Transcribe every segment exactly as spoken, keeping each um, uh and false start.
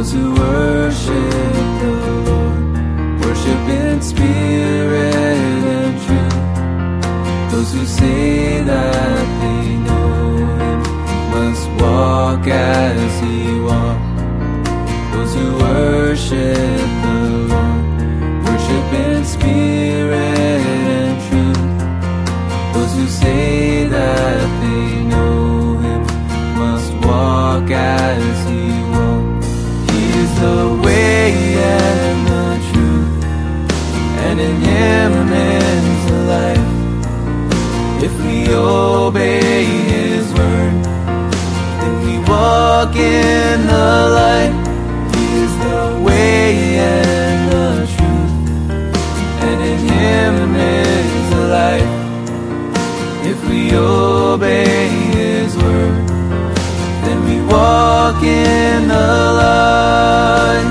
Those who worship the Lord, worship in spirit and truth. Those who say that they know Him must walk as He walked. Those who worship the Lord, worship in spirit and truth. Those who say that they know Him must walk as He walked. He is the way and the truth, and in Him is the life. If we obey His word, then we walk in the light. He is the way and the truth, and in Him is the life. If we obey His word, then we walk in the light.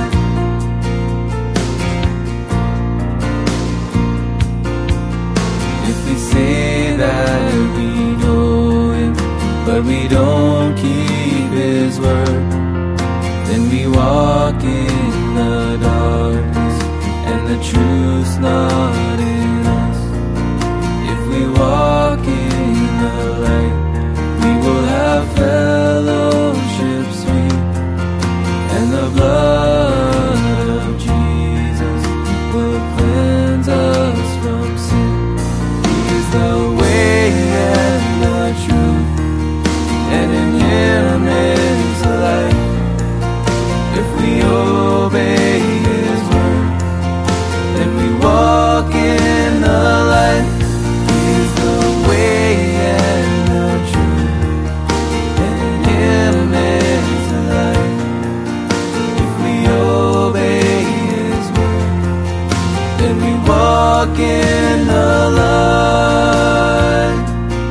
If we say that we know Him, but we don't keep His word, then we walk in the darkness, and the truth's not in us. If we walk in the light, we will have fellowship sweet, and the blood of Jesus will cleanse us from sin. He is the way and the truth, and in Him is the life. If we obey His word, then we walk in the light. He is the way and the truth, and in Him is the life. If we obey His word, then we walk in the light.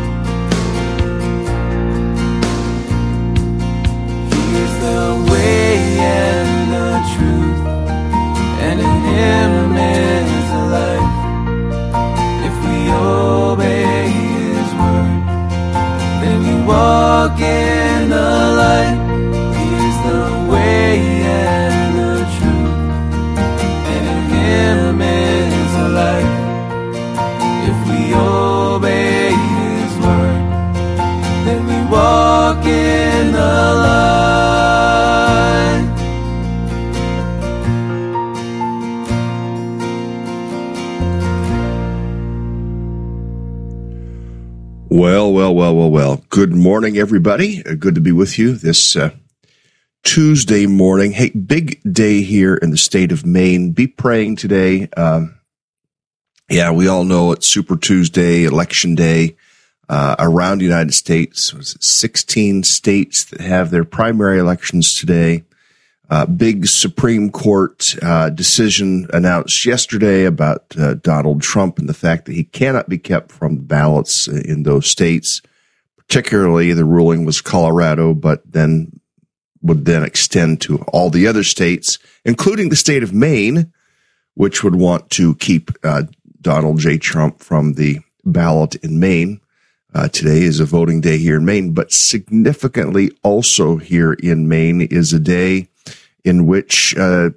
He is the way and the truth, and in Him is the life. If we obey His word, then we walk in the light. He is the way and the truth, and in Him is the life. If we obey His word, then we walk in the light. Well, well, well, well, well. Good morning, everybody. Uh, Good to be with you this uh, Tuesday morning. Hey, big day here in the state of Maine. Be praying today. Um, yeah, we all know it's Super Tuesday, Election Day uh, around the United States. Was it sixteen states that have their primary elections today. Uh, big Supreme Court uh, decision announced yesterday about uh, Donald Trump and the fact that he cannot be kept from the ballots in those states. Particularly, the ruling was Colorado, but then would then extend to all the other states, including the state of Maine, which would want to keep uh, Donald J. Trump from the ballot in Maine. Uh, today is a voting day here in Maine, but significantly also here in Maine is a day in which uh,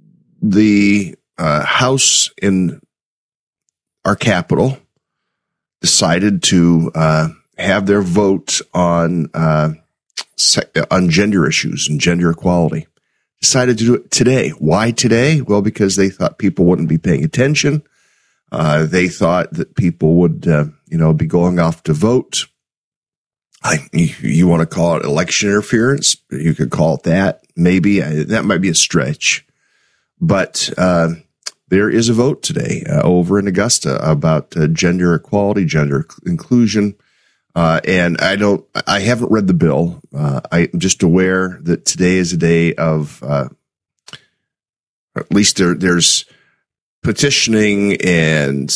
the uh, House in our capital decided to uh, have their vote on uh, on gender issues and gender equality. Decided to do it today. Why today? Well, because they thought people wouldn't be paying attention. Uh, they thought that people would, uh, you know, be going off to vote. I, you, you want to call it election interference? You could call it that. Maybe uh, that might be a stretch, but uh, there is a vote today uh, over in Augusta about uh, gender equality, gender inclusion. Uh, and I don't, I haven't read the bill. Uh, I'm just aware that today is a day of, uh, at least there, there's petitioning, and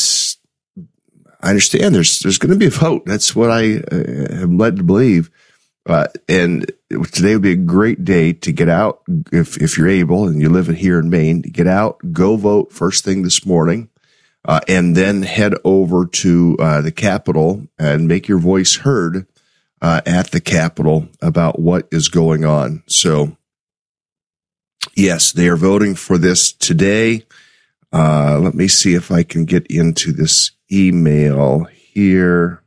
I understand there's, there's going to be a vote. That's what I uh, am led to believe. Uh, and today would be a great day to get out if, if you're able and you live here in Maine, get out, go vote first thing this morning. Uh, and then head over to uh, the Capitol and make your voice heard uh, at the Capitol about what is going on. So Yes, they are voting for this today. Uh, let me see if I can get into this email here.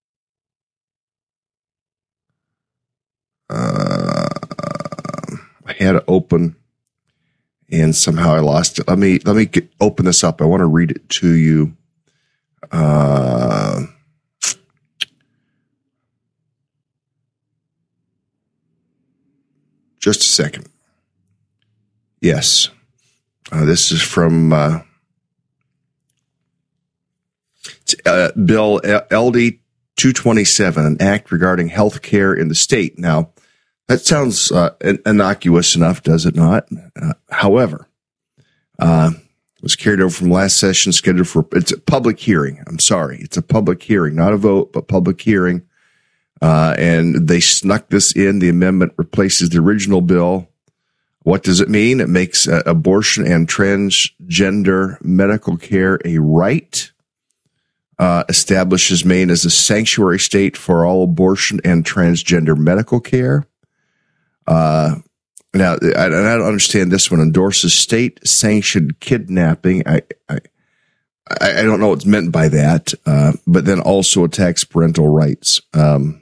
Uh, I had it open and somehow I lost it. Let me, let me get, open this up. I want to read it to you. Uh, just a second. Yes. Uh, this is from uh, uh, Bill L D two twenty-seven, an act regarding health care in the state. Now, that sounds uh, innocuous enough, does it not? Uh, however, uh, it was carried over from last session, scheduled for, it's a public hearing. I'm sorry. It's a public hearing, not a vote, but public hearing. Uh, and they snuck this in. The amendment replaces the original bill. What does it mean? It makes uh, abortion and transgender medical care a right, uh, establishes Maine as a sanctuary state for all abortion and transgender medical care. Uh, now, I, I don't understand this one. Endorses state-sanctioned kidnapping. I, I, I don't know what's meant by that, uh, but then also attacks parental rights. Um,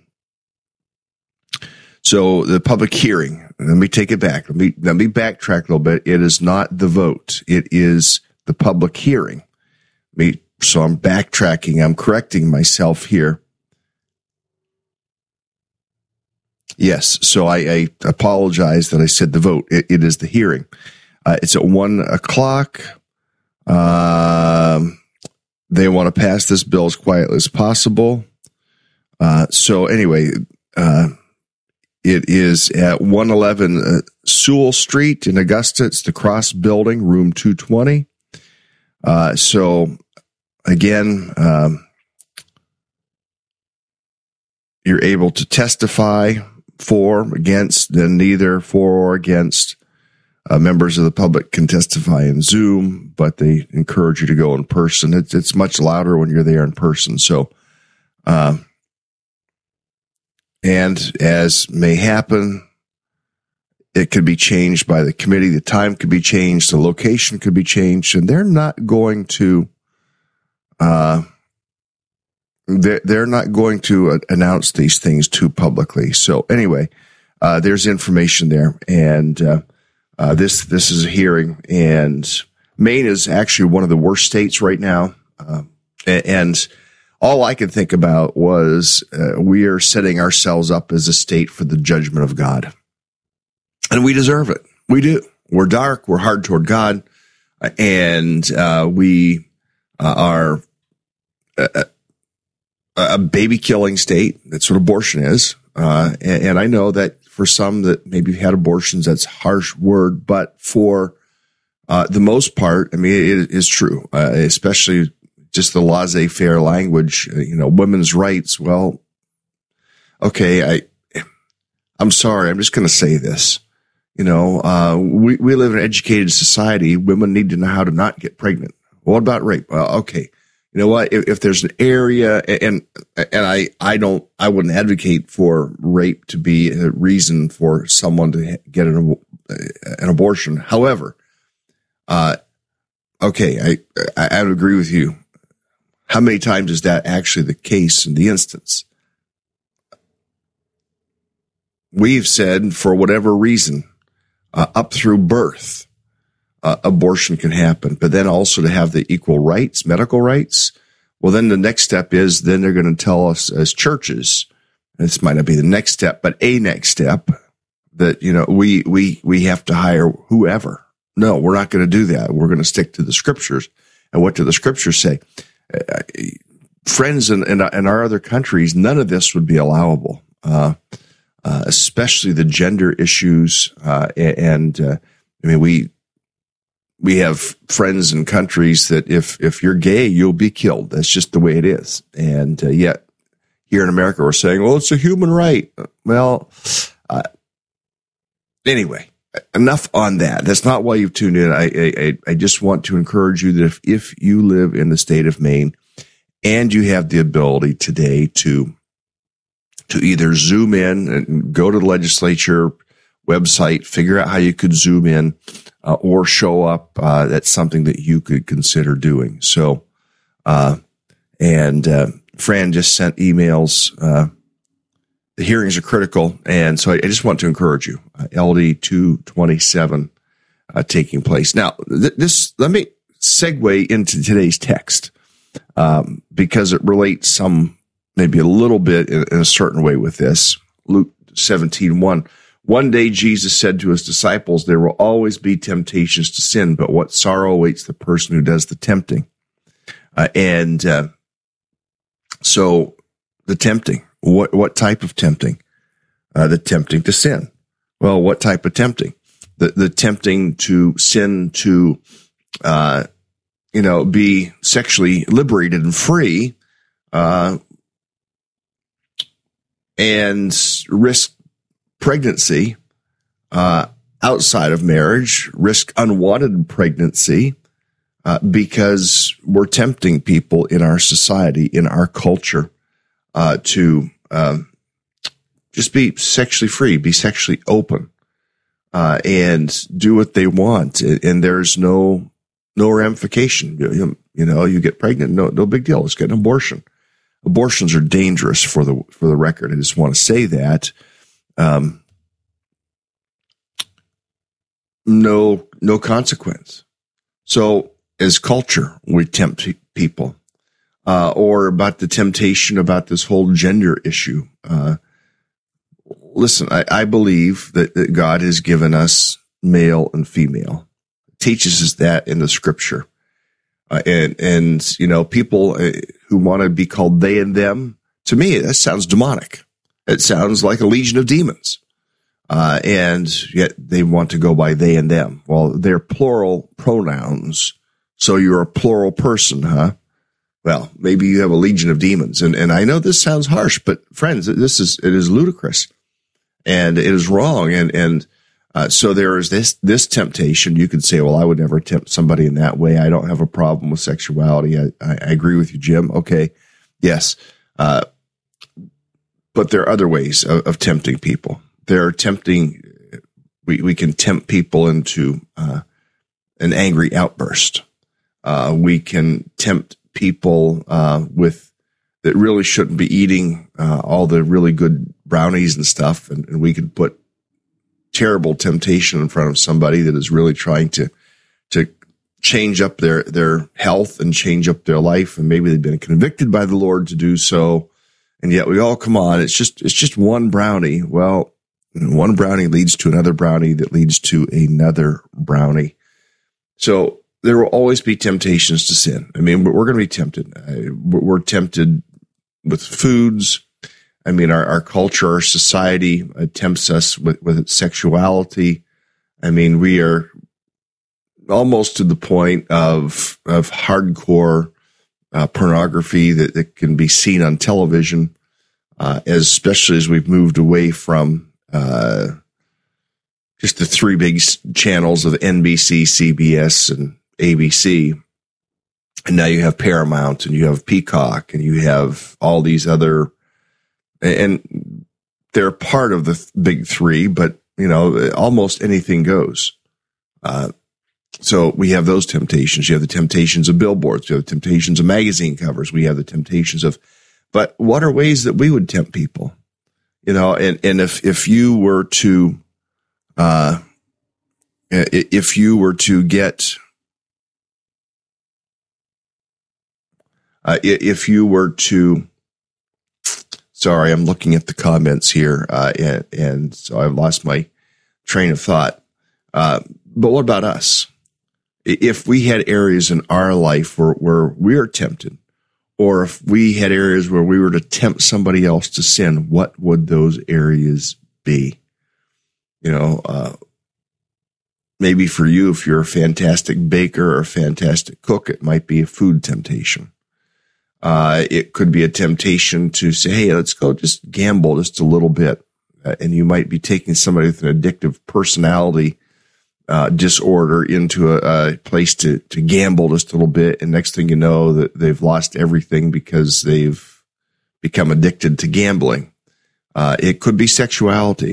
So the public hearing, let me take it back. Let me, let me backtrack a little bit. It is not the vote. It is the public hearing. Me, so I'm backtracking. I'm correcting myself here. Yes. So I, I apologize that I said the vote. It, it is the hearing. Uh, it's at one o'clock. Um, they want to pass this bill as quietly as possible. Uh, so anyway, uh, it is at one eleven uh, Sewell Street in Augusta. It's the Cross Building, room two twenty. Uh, so, again, um, you're able to testify for, against, then neither for or against. Uh, members of the public can testify in Zoom, but they encourage you to go in person. It's, it's much louder when you're there in person. So, uh, and as may happen, it could be changed by the committee. The time could be changed. The location could be changed. And they're not going to, uh, they're, they're not going to uh, announce these things too publicly. So anyway, uh, there's information there. And, uh, uh, this, this is a hearing, and Maine is actually one of the worst states right now. Uh, and, all I could think about was uh, we are setting ourselves up as a state for the judgment of God. And we deserve it. We do. We're dark. We're hard toward God. And uh, we uh, are a, a baby-killing state. That's what abortion is. Uh, and, and I know that for some that maybe had abortions, that's a harsh word. But for uh, the most part, I mean, it is true, uh, especially just the laissez-faire language, you know, women's rights. Well, okay, I, I'm sorry. I'm just going to say this. You know, uh, we, we live in an educated society. Women need to know how to not get pregnant. What about rape? Well, okay. You know what? If, if there's an area, and, and I, I don't, I wouldn't advocate for rape to be a reason for someone to get an, an abortion. However, uh, okay, I, I would agree with you. How many times is that actually the case in the instance? We've said for whatever reason, uh, up through birth, uh, abortion can happen, but then also to have the equal rights, medical rights. Well, then the next step is then they're going to tell us as churches, and this might not be the next step, but a next step, that, you know, we, we, we have to hire whoever. No, we're not going to do that. We're going to stick to the scriptures. And what do the scriptures say? Uh, friends in, in, in our other countries, none of this would be allowable, uh, uh, especially the gender issues. Uh, and, uh, I mean, we, we have friends in countries that if, if you're gay, you'll be killed. That's just the way it is. And uh, yet here in America, we're saying, well, it's a human right. Well, uh, anyway, enough on that. That's not why you've tuned in. I, I, I just want to encourage you that if, if you live in the state of Maine and you have the ability today to, to either Zoom in and go to the legislature, website, figure out how you could zoom in uh, or show up. Uh, that's something that you could consider doing. So, uh, and uh, Fran just sent emails. Uh, the hearings are critical, and so I, I just want to encourage you. Uh, L D two twenty-seven uh, taking place now. Th- this let me segue into today's text um, because it relates some maybe a little bit in, in a certain way with this. Luke seventeen one. One day Jesus said to his disciples, there will always be temptations to sin, but what sorrow awaits the person who does the tempting. Uh, and uh, so the tempting, what what type of tempting? Uh, the tempting to sin. Well, what type of tempting? The the tempting to sin, to uh, you know, be sexually liberated and free, uh, and risk pregnancy uh, outside of marriage, risk unwanted pregnancy, uh, because we're tempting people in our society, in our culture, uh, to um, just be sexually free, be sexually open, uh, and do what they want. And there's no no ramification. You, you know, you get pregnant, no no big deal. Let's get an abortion. Abortions are dangerous for the for the record. I just want to say that. Um, no, no consequence. So as culture, we tempt people, uh, or about the temptation about this whole gender issue. Uh, listen, I, I believe that, that God has given us male and female. It teaches us that in the scripture. Uh, and, and, you know, people uh, who want to be called they and them, to me, that sounds demonic. It sounds like a legion of demons. Uh, and yet they want to go by they and them. Well, they're plural pronouns. So you're a plural person, huh? Well, maybe you have a legion of demons. And, and I know this sounds harsh, but friends, this is, it is ludicrous and it is wrong. And, and, uh, so there is this, this temptation. You could say, well, I would never tempt somebody in that way. I don't have a problem with sexuality. I, I, I agree with you, Jim. Okay. Yes. Uh, But there are other ways of, of tempting people. There are tempting, we, we can tempt people into uh, an angry outburst. Uh, we can tempt people uh, with that really shouldn't be eating uh, all the really good brownies and stuff. And, and we can put terrible temptation in front of somebody that is really trying to to change up their, their health and change up their life. And maybe they've been convicted by the Lord to do so. And yet we all come on. It's just, it's just one brownie. Well, one brownie leads to another brownie that leads to another brownie. So there will always be temptations to sin. I mean, we're going to be tempted. We're tempted with foods. I mean, our, our culture, our society tempts us with, with its sexuality. I mean, we are almost to the point of, of hardcore Uh, pornography that, that can be seen on television, uh, as, especially as we've moved away from uh, just the three big channels of N B C, C B S, and A B C. And now you have Paramount and you have Peacock and you have all these other, and they're part of the big three, but, you know, almost anything goes. Uh, So we have those temptations. You have the temptations of billboards. You have the temptations of magazine covers. We have the temptations of, but what are ways that we would tempt people? You know, and, and if, if you were to, uh, if you were to get, uh, if you were to, sorry, I'm looking at the comments here, uh, and, and so I've lost my train of thought. Uh, but what about us? If we had areas in our life where, where we are tempted, or if we had areas where we were to tempt somebody else to sin, what would those areas be? You know, uh, maybe for you, if you're a fantastic baker or a fantastic cook, it might be a food temptation. Uh, it could be a temptation to say, hey, let's go just gamble just a little bit. Uh, and you might be taking somebody with an addictive personality Uh, disorder into a, a place to, to gamble just a little bit. And next thing you know, that they've lost everything because they've become addicted to gambling. Uh, it could be sexuality. It could be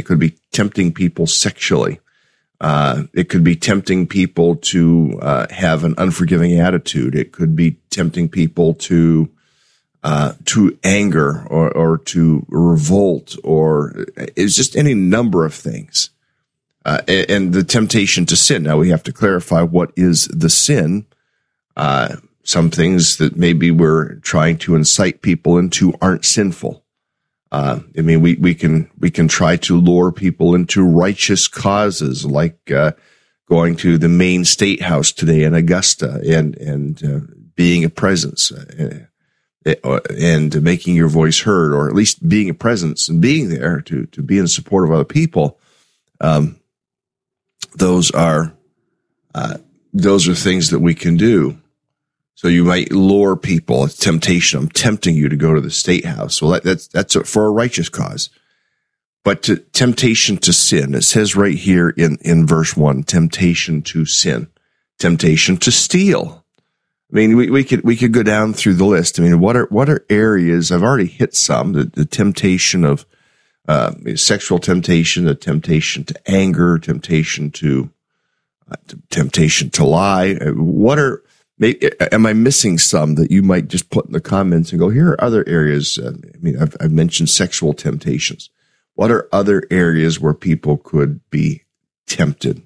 tempting people sexually. Uh, it could be tempting people to uh, have an unforgiving attitude. It could be tempting people to uh, to anger or, or to revolt, or it's just any number of things. Uh, and, and the temptation to sin. Now we have to clarify what is the sin. Uh, some things that maybe we're trying to incite people into aren't sinful. Uh, I mean, we, we can, we can try to lure people into righteous causes, like, uh, going to the Maine State House today in Augusta and, and, uh, being a presence, uh, and making your voice heard, or at least being a presence and being there to, to be in support of other people. Um, those are, uh, those are things that we can do. So you might lure people. It's temptation. I'm tempting you to go to the State House. Well, that, that's that's for a righteous cause. But to, temptation to sin, it says right here in, in verse one, temptation to sin, temptation to steal. I mean, we, we could we could go down through the list. I mean, what are what are areas? I've already hit some. The, the temptation of uh, sexual temptation, the temptation to anger, temptation to uh, temptation to lie. What are Maybe, am I missing some that you might just put in the comments and go, here are other areas? Uh, I mean, I've, I've mentioned sexual temptations. What are other areas where people could be tempted?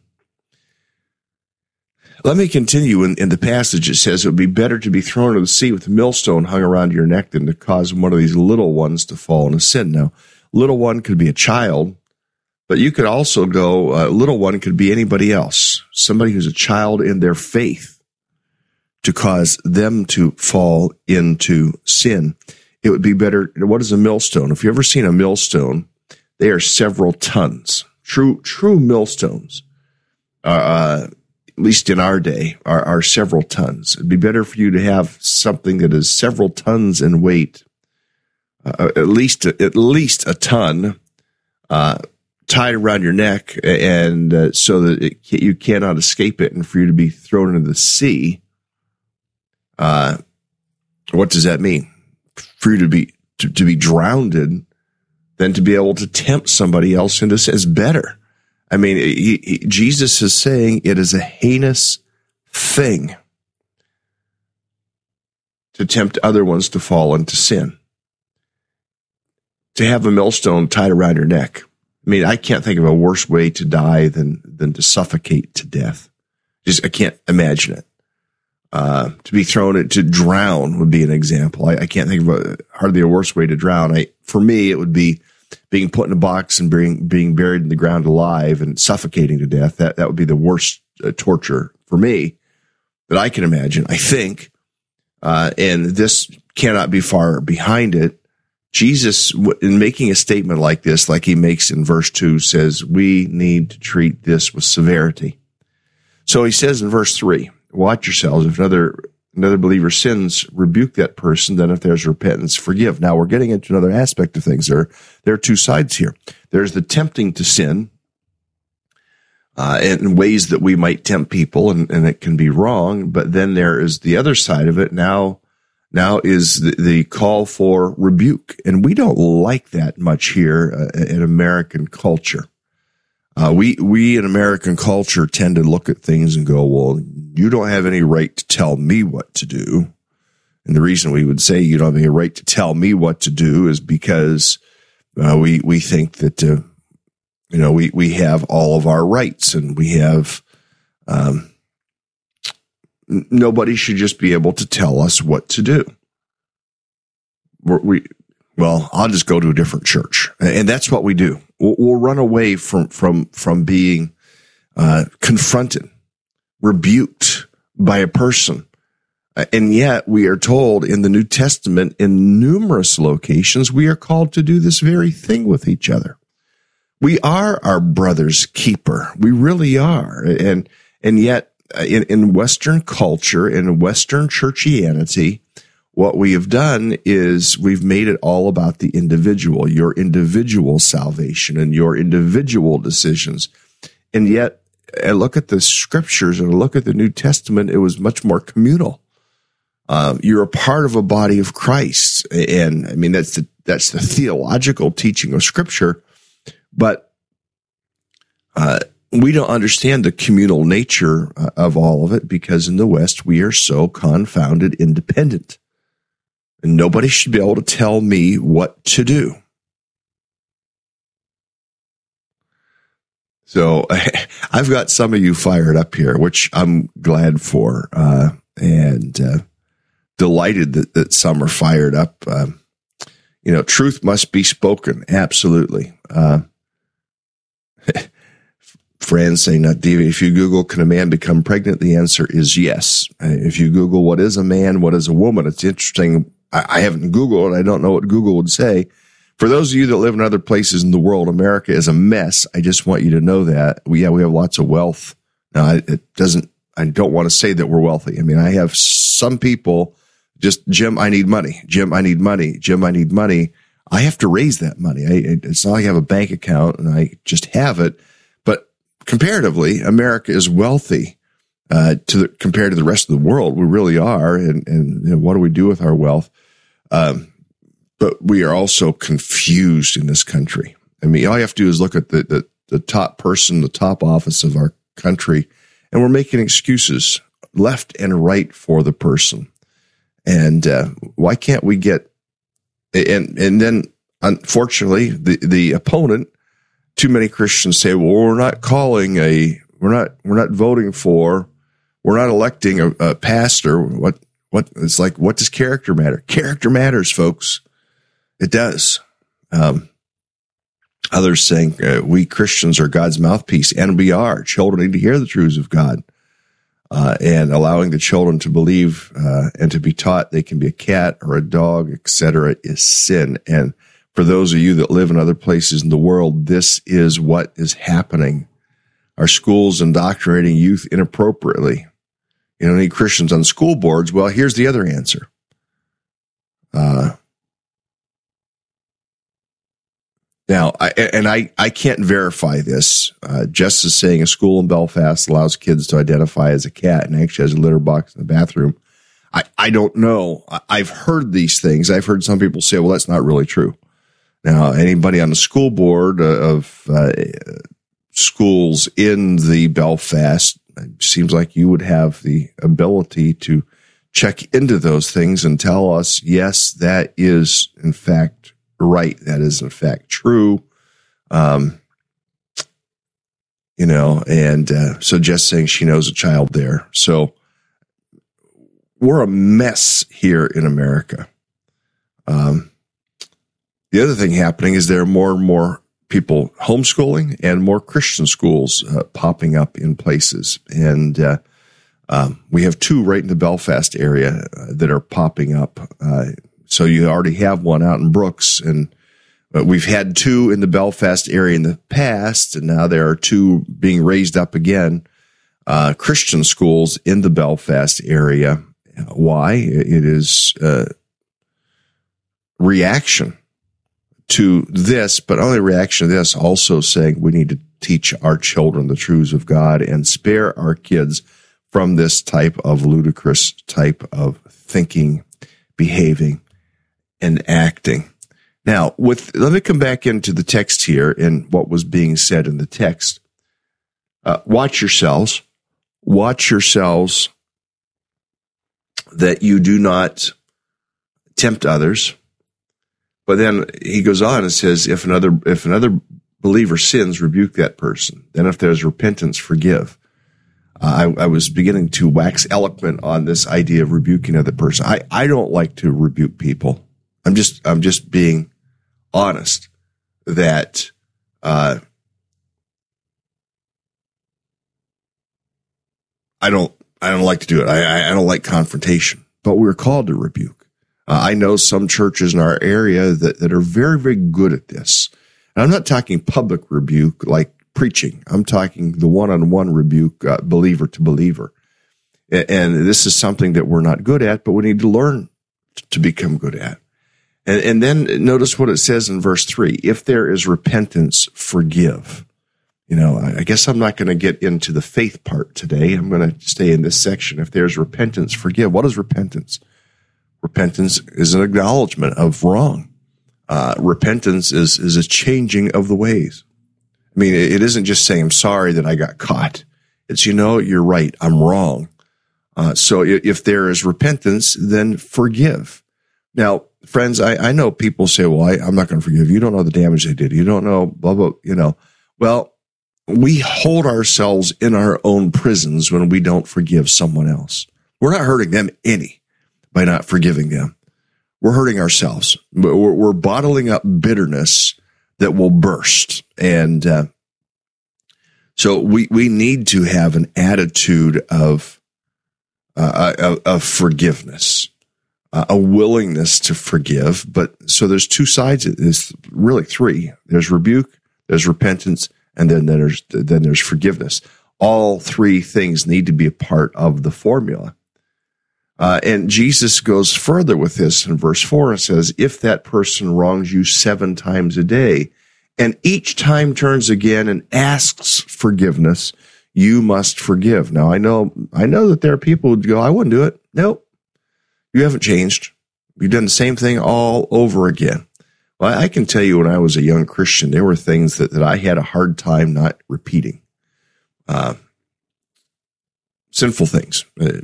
Let me continue. In, in the passage, it says it would be better to be thrown into the sea with a millstone hung around your neck than to cause one of these little ones to fall into sin. Now, little one could be a child, but you could also go, uh, little one could be anybody else, somebody who's a child in their faith, to cause them to fall into sin. It would be better. What is a millstone? If you've ever seen a millstone, they are several tons. True, true millstones, uh, at least in our day, are, are several tons. It'd be better for you to have something that is several tons in weight, uh, at least, at least a ton, uh, tied around your neck, and uh, so that it, you cannot escape it, and for you to be thrown into the sea. Uh, what does that mean? For you to be, to, to be drowned than to be able to tempt somebody else into sin is better. I mean, he, he, Jesus is saying it is a heinous thing to tempt other ones to fall into sin. To have a millstone tied around your neck. I mean, I can't think of a worse way to die than, than to suffocate to death. Just, I can't imagine it. Uh, to be thrown in, to drown would be an example. I, I can't think of a, hardly a worse way to drown. I, for me, it would be being put in a box and being, being buried in the ground alive and suffocating to death. That, that would be the worst uh, torture for me that I can imagine, I think. Uh, and this cannot be far behind it. Jesus, in making a statement like this, like he makes in verse two, says we need to treat this with severity. So he says in verse three, watch yourselves. If another another believer sins, rebuke that person. Then if there's repentance, forgive. Now we're getting into another aspect of things. There, there are two sides here. There's the tempting to sin, uh, and ways that we might tempt people, and, and it can be wrong. But then there is the other side of it. Now, now is the, the call for rebuke. And we don't like that much here uh, in American culture. Uh, we, we in American culture tend to look at things and go, well, you don't have any right to tell me what to do. And the reason we would say you don't have any right to tell me what to do is because, uh, we, we think that, uh, you know, we, we have all of our rights, and we have, um, n- nobody should just be able to tell us what to do. We're, we, well, I'll just go to a different church. And that's what we do. We'll, we'll run away from, from, from being, uh, confronted, rebuked by a person. Uh, and yet we are told in the New Testament, in numerous locations, we are called to do this very thing with each other. We are our brother's keeper. We really are. And, and yet in, in Western culture, in Western churchianity, what we have done is we've made it all about the individual, your individual salvation and your individual decisions. And yet, I look at the scriptures and I look at the New Testament, it was much more communal. Um, you're a part of a body of Christ. And I mean, that's the, that's the theological teaching of scripture. But Uh, we don't understand the communal nature uh, of all of it because in the West, we are so confounded independent. And nobody should be able to tell me what to do. So I've got some of you fired up here, which I'm glad for, uh, and uh, delighted that, that some are fired up. Uh, you know, truth must be spoken. Absolutely. Uh, Friends saying, not Diva, if you Google, can a man become pregnant? The answer is yes. If you Google, what is a man? What is a woman? It's interesting. I, I haven't Googled. I don't know what Google would say. For those of you that live in other places in the world, America is a mess. I just want you to know that. We, yeah, we have lots of wealth. Now, it doesn't, I don't want to say that we're wealthy. I mean, I have some people just, Jim, I need money. Jim, I need money. Jim, I need money. I have to raise that money. I, it's not like I have a bank account and I just have it. But comparatively, America is wealthy uh, to the, compared to the rest of the world. We really are. And, and you know, what do we do with our wealth? Um, But we are also confused in this country. I mean, all you have to do is look at the, the, the top person, the top office of our country, and we're making excuses left and right for the person. And uh, why can't we get, and and then unfortunately, the, the opponent, too many Christians say, well, we're not calling a, we're not, we're not voting for, we're not electing a, a pastor. What, what, it's like, what does character matter? Character matters, folks. It does. Um, others saying uh, we Christians are God's mouthpiece, and we are. Children need to hear the truths of God, uh, and allowing the children to believe uh, and to be taught they can be a cat or a dog, et cetera, is sin. And for those of you that live in other places in the world, this is what is happening. Our schools indoctrinating youth inappropriately. You don't need Christians on school boards. Well, here's the other answer. Uh, Now, I, and I, I can't verify this. Uh, Jess is saying a school in Belfast allows kids to identify as a cat and actually has a litter box in the bathroom. I, I don't know. I've heard these things. I've heard some people say, well, that's not really true. Now, anybody on the school board of uh, schools in the Belfast, it seems like you would have the ability to check into those things and tell us, yes, that is, in fact, right. That is in fact true. Um, you know, and, uh, so just saying she knows a child there. So we're a mess here in America. Um, the other thing happening is there are more and more people homeschooling and more Christian schools, uh, popping up in places. And, uh, um, we have two right in the Belfast area uh, that are popping up, uh, So you already have one out in Brooks, and we've had two in the Belfast area in the past, and now there are two being raised up again, uh, Christian schools in the Belfast area. Why? It is uh, reaction to this, but only reaction to this, also saying we need to teach our children the truths of God and spare our kids from this type of ludicrous type of thinking, behaving, and acting. Now, with let me come back into the text here and what was being said in the text. Uh, watch yourselves. Watch yourselves that you do not tempt others. But then he goes on and says, if another if another believer sins, rebuke that person. Then if there's repentance, forgive. Uh, I, I was beginning to wax eloquent on this idea of rebuking another person. I, I don't like to rebuke people. I'm just, I'm just being honest that, uh, I don't, I don't like to do it. I, I don't like confrontation, but we're called to rebuke. Uh, I know some churches in our area that, that are very, very good at this. And I'm not talking public rebuke like preaching. I'm talking the one-on-one rebuke, uh, believer to believer. And, and this is something that we're not good at, but we need to learn to become good at. And, and then notice what it says in verse three. If there is repentance, forgive. You know, I guess I'm not going to get into the faith part today. I'm going to stay in this section. If there's repentance, forgive. What is repentance? Repentance is an acknowledgement of wrong. Uh, repentance is, is a changing of the ways. I mean, it isn't just saying, I'm sorry that I got caught. It's, you know, you're right, I'm wrong. Uh, so if there is repentance, then forgive. Now, friends, I, I know people say, well, I, I'm not going to forgive. You don't know the damage they did. You don't know, blah, blah, you know. Well, we hold ourselves in our own prisons when we don't forgive someone else. We're not hurting them any by not forgiving them. We're hurting ourselves. We're, we're bottling up bitterness that will burst. And uh, so we, we need to have an attitude of, uh, of, of forgiveness, uh, a willingness to forgive. But so there's two sides. There's really three. There's rebuke, there's repentance, and then there's then there's forgiveness. All three things need to be a part of the formula. Uh, and Jesus goes further with this in verse four and says, if that person wrongs you seven times a day, and each time turns again and asks forgiveness, you must forgive. Now, I know I know that there are people who go, I wouldn't do it. Nope. You haven't changed. You've done the same thing all over again. Well, I can tell you when I was a young Christian, there were things that, that I had a hard time not repeating. Uh, sinful things. Uh,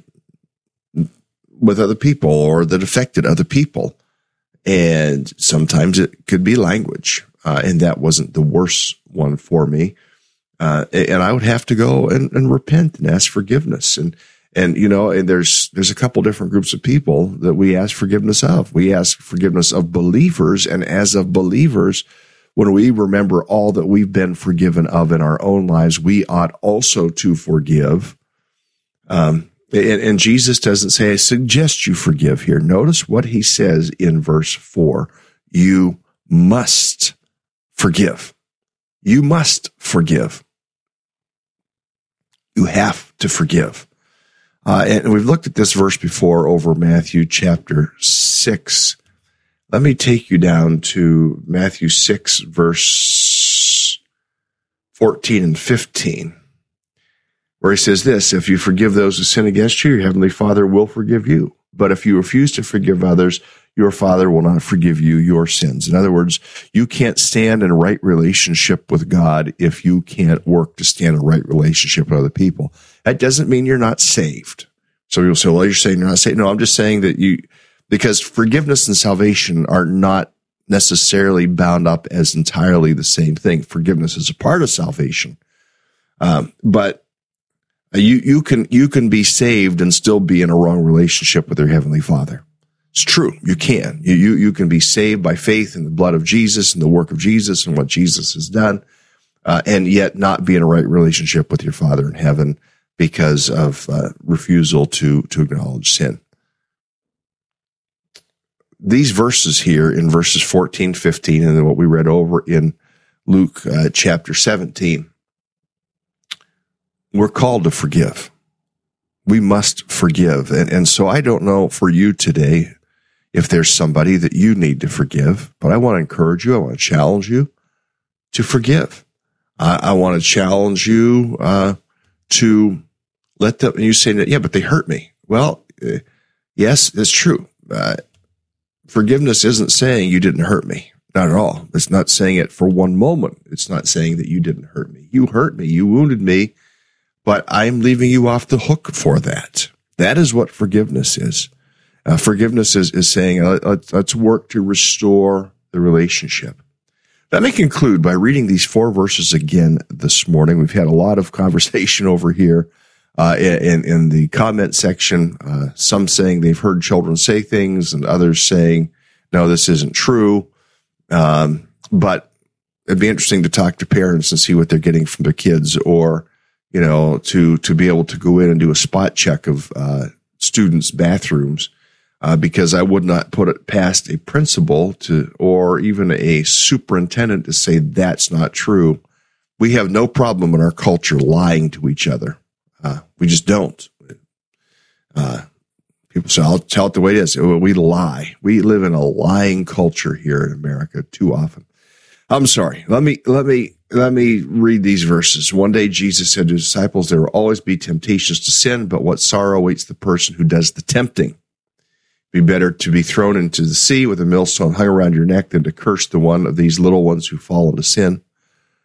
with other people or that affected other people. And sometimes it could be language. Uh, and that wasn't the worst one for me. Uh, and I would have to go and, and repent and ask forgiveness. And, and, you know, and there's, there's a couple different groups of people that we ask forgiveness of. We ask forgiveness of believers. And as of believers, when we remember all that we've been forgiven of in our own lives, we ought also to forgive. Um, And, and Jesus doesn't say, I suggest you forgive here. Notice what he says in verse four. You must forgive. You must forgive. You have to forgive. Uh, and we've looked at this verse before over Matthew chapter six. Let me take you down to Matthew six, verse fourteen and fifteen. Where he says this, if you forgive those who sin against you, your heavenly Father will forgive you. But if you refuse to forgive others, your Father will not forgive you your sins. In other words, you can't stand in a right relationship with God if you can't work to stand in a right relationship with other people. That doesn't mean you're not saved. So you'll say, well, you're saying you're not saved. No, I'm just saying that you, because forgiveness and salvation are not necessarily bound up as entirely the same thing. Forgiveness is a part of salvation. Um, but You, you can, you can be saved and still be in a wrong relationship with your heavenly Father. It's true. You can. You, you, you can be saved by faith in the blood of Jesus and the work of Jesus and what Jesus has done, uh, and yet not be in a right relationship with your Father in heaven because of, uh, refusal to, to acknowledge sin. These verses here in verses fourteen, fifteen, and then what we read over in Luke, uh, chapter seventeen, we're called to forgive. We must forgive. And, and so I don't know for you today if there's somebody that you need to forgive, but I want to encourage you. I want to challenge you to forgive. I, I want to challenge you uh, to let them, and you say that, yeah, but they hurt me. Well, uh, yes, that's true. Uh, forgiveness isn't saying you didn't hurt me. Not at all. It's not saying it for one moment. It's not saying that you didn't hurt me. You hurt me. You wounded me. But I'm leaving you off the hook for that. That is what forgiveness is. Uh, forgiveness is, is saying, uh, let's, let's work to restore the relationship. Let me conclude by reading these four verses again this morning. We've had a lot of conversation over here uh, in, in the comment section. Uh, some saying they've heard children say things, and others saying, no, this isn't true. Um, but it'd be interesting to talk to parents and see what they're getting from their kids, or you know, to, to be able to go in and do a spot check of, uh, students' bathrooms, uh, because I would not put it past a principal to, or even a superintendent to say that's not true. We have no problem in our culture lying to each other. Uh, we just don't. Uh, people say, I'll tell it the way it is. We lie. We live in a lying culture here in America too often. I'm sorry. Let me, let me, Let me read these verses. One day Jesus said to his disciples, there will always be temptations to sin, but what sorrow awaits the person who does the tempting. It'd be better to be thrown into the sea with a millstone hung around your neck than to curse the one of these little ones who fall into sin.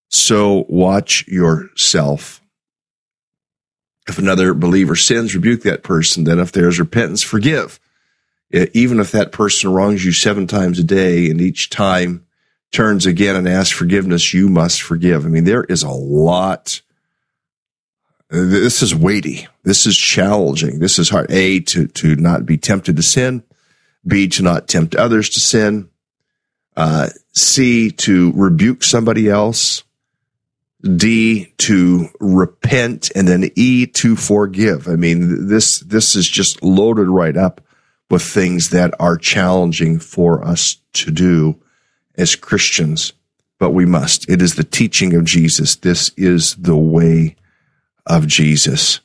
So watch yourself. If another believer sins, rebuke that person. Then if there's repentance, forgive. Even if that person wrongs you seven times a day and each time turns again and asks forgiveness, you must forgive. I mean, there is a lot. This is weighty. This is challenging. This is hard. A, to, to not be tempted to sin. B, to not tempt others to sin. Uh, C, to rebuke somebody else. D, to repent. And then E, to forgive. I mean, this, this is just loaded right up with things that are challenging for us to do as Christians, but we must. It is the teaching of Jesus. This is the way of Jesus.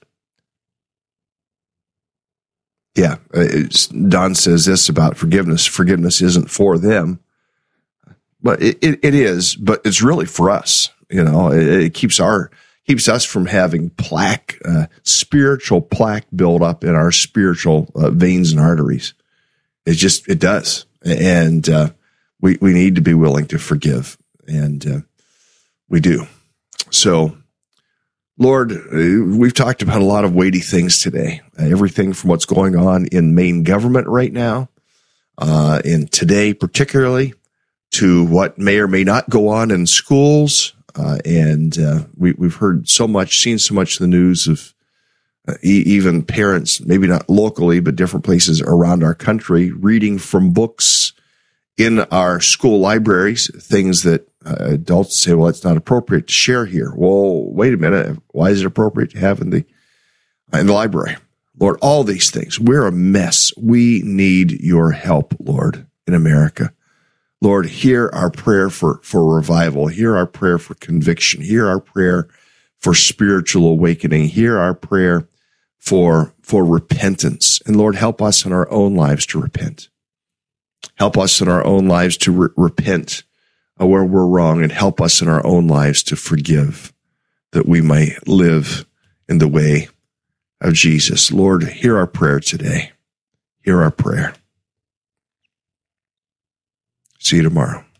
Yeah, Don says this about forgiveness. Forgiveness isn't for them, but it, it, it is, but it's really for us. You know, it, it keeps our, keeps us from having plaque, uh, spiritual plaque build up in our spiritual uh, veins and arteries. It just, it does. And, uh, we, we need to be willing to forgive, and, uh, we do. So, Lord, we've talked about a lot of weighty things today, uh, everything from what's going on in Maine government right now, uh, and today particularly, to what may or may not go on in schools. Uh, and, uh, we, we've heard so much, seen so much in the news of, uh, e- even parents, maybe not locally, but different places around our country, reading from books in our school libraries, things that uh, adults say, well, it's not appropriate to share here. Well, wait a minute. Why is it appropriate to have in the, in the library? Lord, all these things, we're a mess. We need your help, Lord, in America. Lord, hear our prayer for, for revival. Hear our prayer for conviction. Hear our prayer for spiritual awakening. Hear our prayer for, for repentance. And Lord, help us in our own lives to repent. Help us in our own lives to re- repent where we're wrong, and help us in our own lives to forgive, that we might live in the way of Jesus. Lord, hear our prayer today. Hear our prayer. See you tomorrow.